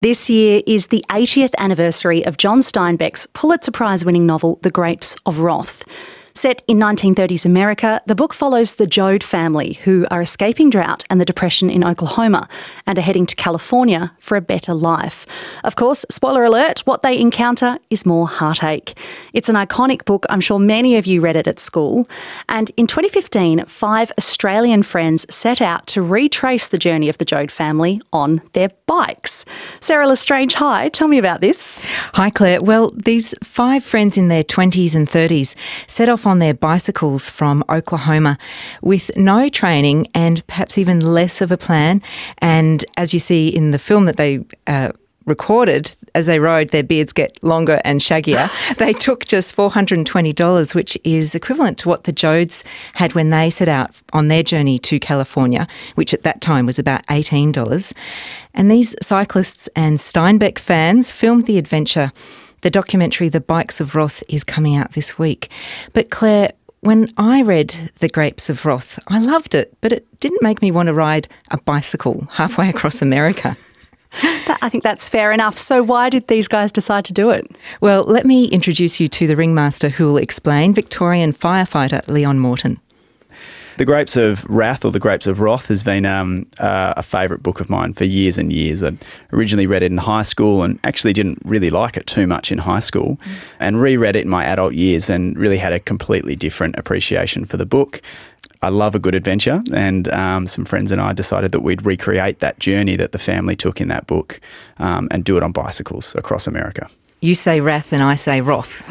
This year is the 80th anniversary of John Steinbeck's Pulitzer Prize-winning novel The Grapes of Wrath. Set in 1930s America, the book follows the Joad family, who are escaping drought and the Depression in Oklahoma and are heading to California for a better life. Of course, spoiler alert, what they encounter is more heartache. It's an iconic book. I'm sure many of you read it at school. And in 2015, 5 Australian friends set out to retrace the journey of the Joad family on their bikes. Sarah Lestrange, hi. Tell me about this. Hi, Claire. Well, these 5 friends in their 20s and 30s set off on their bicycles from Oklahoma with no training and perhaps even less of a plan. And as you see in the film that they recorded, as they rode, their beards get longer and shaggier. They took just $420, which is equivalent to what the Joads had when they set out on their journey to California, which at that time was about $18. And these cyclists and Steinbeck fans filmed the adventure. The documentary The Bikes of Wrath is coming out this week. But Claire, when I read The Grapes of Wrath, I loved it, but it didn't make me want to ride a bicycle halfway across America. I think that's fair enough. So why did these guys decide to do it? Well, let me introduce you to the ringmaster who will explain, Victorian firefighter Leon Morton. The Grapes of Wrath, or The Grapes of Wrath, has been a favourite book of mine for years and years. I originally read it in high school and actually didn't really like it too much in high school, and reread it in my adult years and really had a completely different appreciation for the book. I love a good adventure, and some friends and I decided that we'd recreate that journey that the family took in that book and do it on bicycles across America. You say wrath and I say wrath.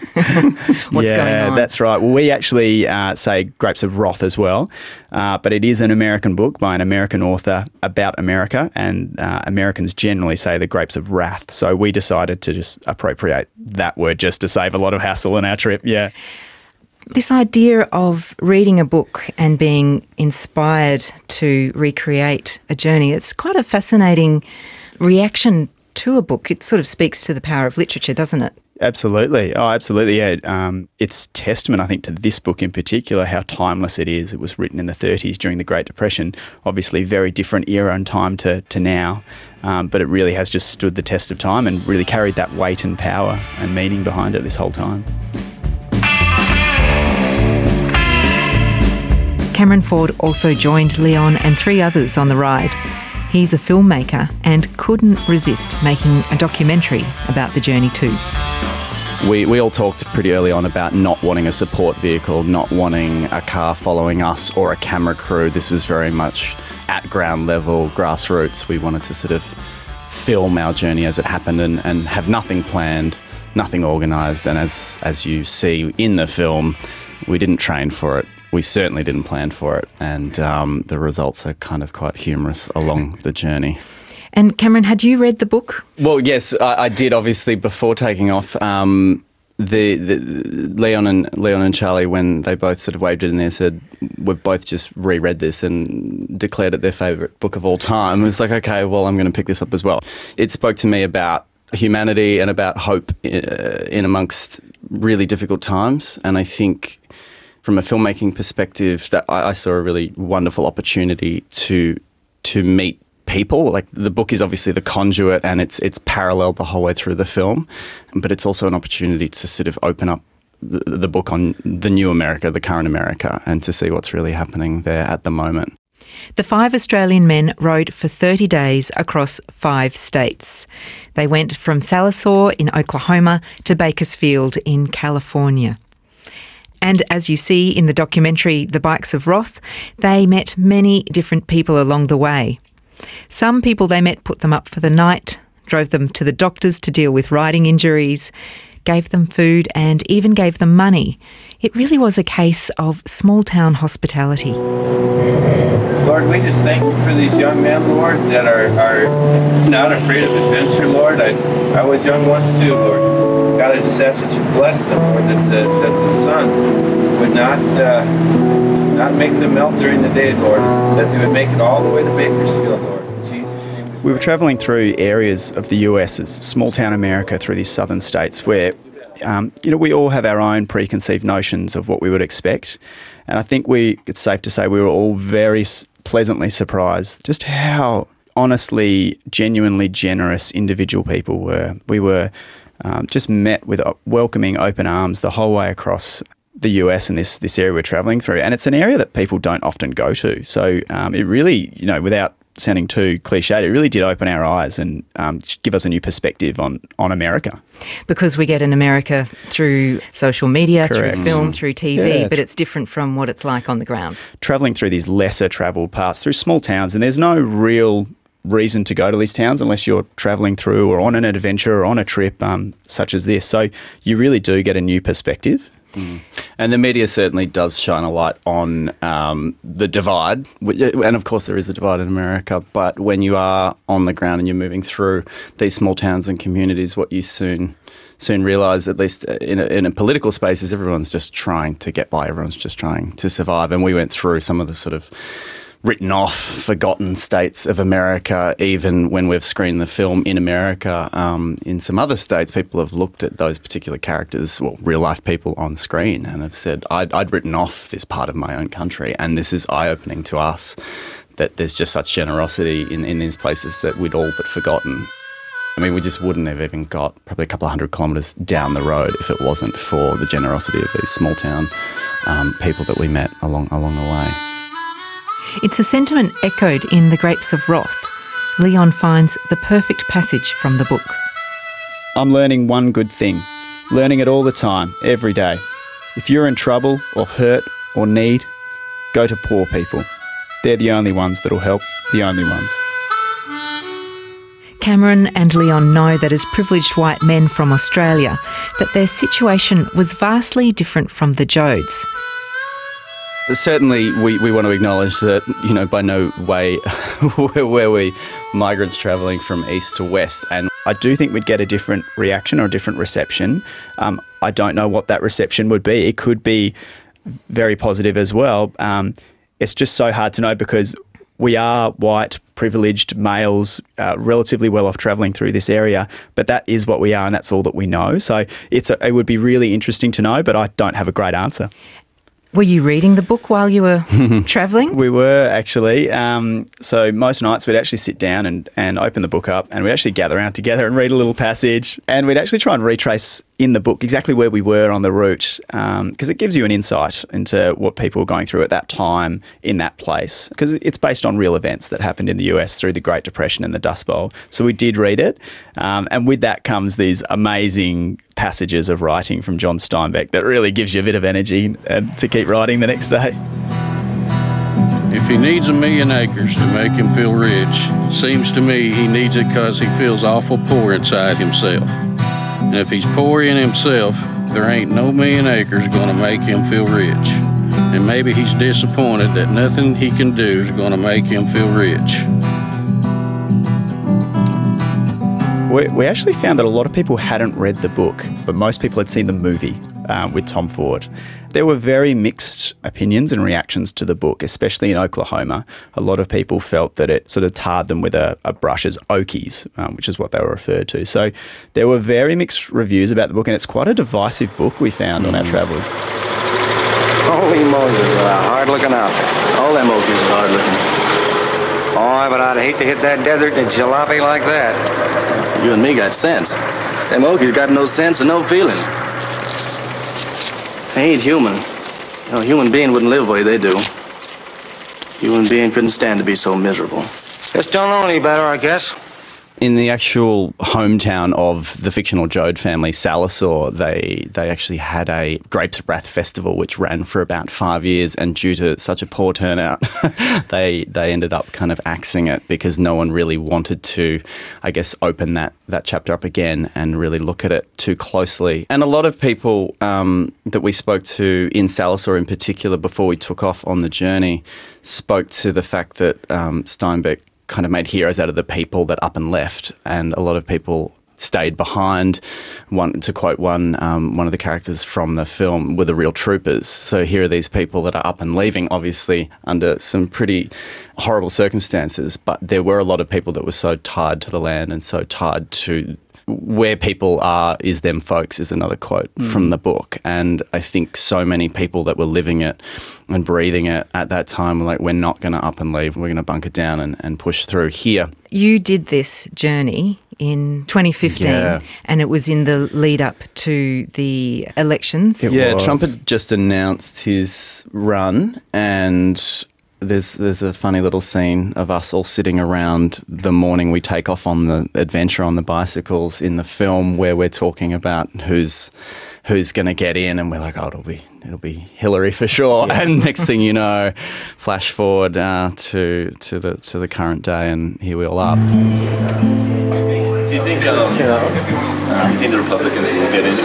What's going on? Yeah, that's right. Well, we actually say Grapes of Wrath as well, but it is an American book by an American author about America, and Americans generally say the Grapes of Wrath. So we decided to just appropriate that word just to save a lot of hassle on our trip, yeah. This idea of reading a book and being inspired to recreate a journey, it's quite a fascinating reaction to a book. It sort of speaks to the power of literature, doesn't it? Absolutely. Oh, absolutely, yeah. It's testament, I think, to this book in particular, how timeless it is. It was written in the 30s during the Great Depression, obviously very different era and time to now, but it really has just stood the test of time and really carried that weight and power and meaning behind it this whole time. Cameron Ford also joined Leon and 3 others on the ride. He's a filmmaker and couldn't resist making a documentary about the journey too. We all talked pretty early on about not wanting a support vehicle, not wanting a car following us or a camera crew. This was very much at ground level, grassroots. We wanted to sort of film our journey as it happened and have nothing planned, nothing organised. And as you see in the film, we didn't train for it. We certainly didn't plan for it, and the results are kind of quite humorous along the journey. And Cameron, had you read the book? Well, yes, I did, obviously, before taking off. The Leon and Charlie, when they both sort of waved it in there, said, we've both just reread this and declared it their favourite book of all time. It was like, okay, well, I'm going to pick this up as well. It spoke to me about humanity and about hope in amongst really difficult times, and I think from a filmmaking perspective, that I saw a really wonderful opportunity to meet people. Like, the book is obviously the conduit and it's paralleled the whole way through the film, but it's also an opportunity to sort of open up the book on the new America, the current America, and to see what's really happening there at the moment. The 5 Australian men rode for 30 days across 5 states. They went from Sallisaw in Oklahoma to Bakersfield in California. And as you see in the documentary The Bikes of Wrath, they met many different people along the way. Some people they met put them up for the night, drove them to the doctors to deal with riding injuries, gave them food and even gave them money. It really was a case of small-town hospitality. Lord, we just thank you for these young men, Lord, that are not afraid of adventure, Lord. I was young once too, Lord. God, I just ask that you bless them, Lord, that the sun would not make them melt during the day, Lord, that they would make it all the way to Bakersfield, Lord. In Jesus' name. We were travelling through areas of the US, as small-town America, through these southern states where, we all have our own preconceived notions of what we would expect. And I think it's safe to say we were all very pleasantly surprised just how honestly, genuinely generous individual people were. We were just met with welcoming open arms the whole way across the US and this area we're travelling through. And it's an area that people don't often go to. So it really, without sounding too cliched, it really did open our eyes and give us a new perspective on America. Because we get an America through social media, Correct. through film, through TV, Yeah. but it's different from what it's like on the ground. Travelling through these lesser travelled parts, through small towns, and there's no real reason to go to these towns unless you're travelling through or on an adventure or on a trip such as this. So you really do get a new perspective. And the media certainly does shine a light on the divide, and of course there is a divide in America, but when you are on the ground and you're moving through these small towns and communities, what you soon realise, at least in a political space, is everyone's just trying to get by, everyone's just trying to survive. And we went through some of the sort of written off, forgotten states of America. Even when we've screened the film in America, in some other states, people have looked at those particular characters, well, real life people on screen, and have said, I'd written off this part of my own country, and this is eye-opening to us, that there's just such generosity in these places that we'd all but forgotten. I mean, we just wouldn't have even got probably a couple of 100 kilometres down the road if it wasn't for the generosity of these small town people that we met along the way. It's a sentiment echoed in The Grapes of Wrath. Leon finds the perfect passage from the book. I'm learning one good thing, learning it all the time, every day. If you're in trouble or hurt or need, go to poor people. They're the only ones that'll help, the only ones. Cameron and Leon know that as privileged white men from Australia, that their situation was vastly different from the Jodes. Certainly, we want to acknowledge that, by no way were we migrants travelling from east to west. And I do think we'd get a different reaction or a different reception. I don't know what that reception would be. It could be very positive as well. It's just so hard to know because we are white, privileged males, relatively well off travelling through this area, but that is what we are and that's all that we know. So it would be really interesting to know, but I don't have a great answer. Were you reading the book while you were travelling? We were actually. So most nights we'd actually sit down and open the book up and we'd actually gather around together and read a little passage, and we'd actually try and retrace in the book exactly where we were on the route, because it gives you an insight into what people were going through at that time in that place, because it's based on real events that happened in the US through the Great Depression and the Dust Bowl. So we did read it, and with that comes these amazing passages of writing from John Steinbeck that really gives you a bit of energy and to keep writing the next day. If he needs 1 million acres to make him feel rich, seems to me he needs it because he feels awful poor inside himself. And if he's poor in himself, there ain't no 1 million acres going to make him feel rich. And maybe he's disappointed that nothing he can do is going to make him feel rich. We actually found that a lot of people hadn't read the book, but most people had seen the movie with Tom Ford. There were very mixed opinions and reactions to the book, especially in Oklahoma. A lot of people felt that it sort of tarred them with a brush as Okies, which is what they were referred to. So there were very mixed reviews about the book, and it's quite a divisive book we found on our travels. Holy Moses, what a hard-looking outfit. All them Okies is hard-looking. Boy, but I'd hate to hit that desert in a jalopy like that. You and me got sense. Them Okies got no sense and no feeling. They ain't human. A human being wouldn't live the way they do. Human being couldn't stand to be so miserable. Just don't know any better, I guess. in the actual hometown of the fictional Jode family, Sallisaw, they actually had a Grapes of Wrath festival which ran for about 5 years, and due to such a poor turnout, they ended up kind of axing it because no one really wanted to, I guess, open that chapter up again and really look at it too closely. And a lot of people that we spoke to in Sallisaw in particular before we took off on the journey spoke to the fact that Steinbeck kind of made heroes out of the people that up and left, and a lot of people stayed behind. To quote one of the characters from the film, were the real troopers. So here are these people that are up and leaving, obviously under some pretty horrible circumstances, but there were a lot of people that were so tied to the land and so tied to Where people are is them folks is another quote from the book. And I think so many people that were living it and breathing it at that time were like, we're not going to up and leave. We're going to bunker down and push through here. You did this journey in 2015 and it was in the lead up to the elections. Trump had just announced his run, and there's a funny little scene of us all sitting around the morning we take off on the adventure on the bicycles in the film, where we're talking about who's going to get in, and we're like, oh, it'll be Hillary for sure. Yeah. And next thing you know, flash forward to the current day, and here we all are. Do you think the Republicans will get into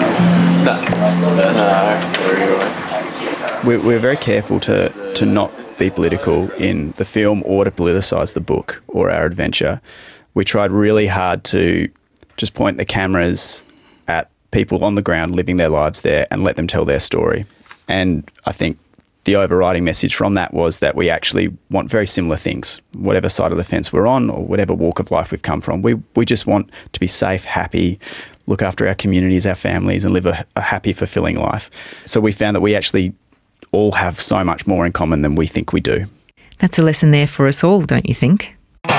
We're very careful to not be political in the film or to politicise the book or our adventure. We tried really hard to just point the cameras at people on the ground living their lives there and let them tell their story. And I think the overriding message from that was that we actually want very similar things, whatever side of the fence we're on or whatever walk of life we've come from. We just want to be safe, happy, look after our communities, our families, and live a happy, fulfilling life. So we found that we actually all have so much more in common than we think we do. That's a lesson there for us all, don't you think?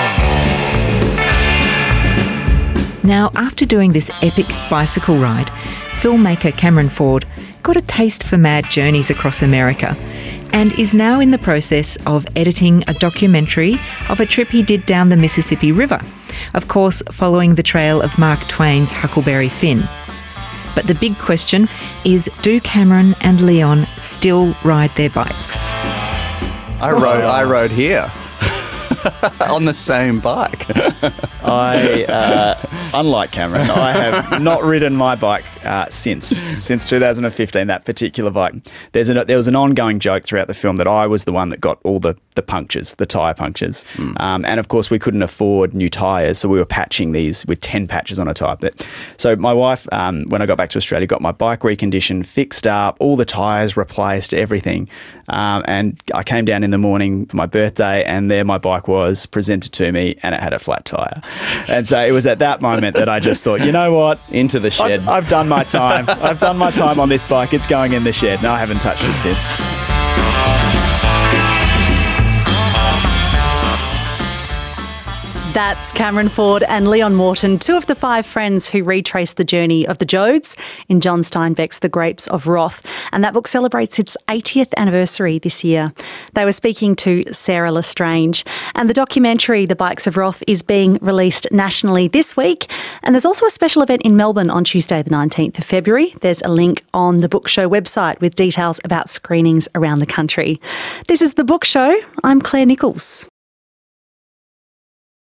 Now, after doing this epic bicycle ride, filmmaker Cameron Ford got a taste for mad journeys across America and is now in the process of editing a documentary of a trip he did down the Mississippi River, of course following the trail of Mark Twain's Huckleberry Finn. But the big question is, do Cameron and Leon still ride their bikes? I rode here on the same bike. Unlike Cameron, I have not ridden my bike since 2015, that particular bike. There was an ongoing joke throughout the film that I was the one that got all the punctures, the tyre punctures. And of course we couldn't afford new tyres, so we were patching these with 10 patches on a tyre. So my wife, when I got back to Australia, got my bike reconditioned, fixed up, all the tyres replaced, everything. And I came down in the morning for my birthday, and there my bike was presented to me, and it had a flat tyre. And so it was at that moment that I just thought, you know what? Into the shed. I've done my time. I've done my time on this bike. It's going in the shed. And I haven't touched it since. That's Cameron Ford and Leon Morton, two of the 5 friends who retrace the journey of the Jodes in John Steinbeck's The Grapes of Wrath. And that book celebrates its 80th anniversary this year. They were speaking to Sarah Lestrange. And the documentary, The Bikes of Wrath, is being released nationally this week. And there's also a special event in Melbourne on Tuesday, the 19th of February. There's a link on the Book Show website with details about screenings around the country. This is The Book Show. I'm Claire Nichols.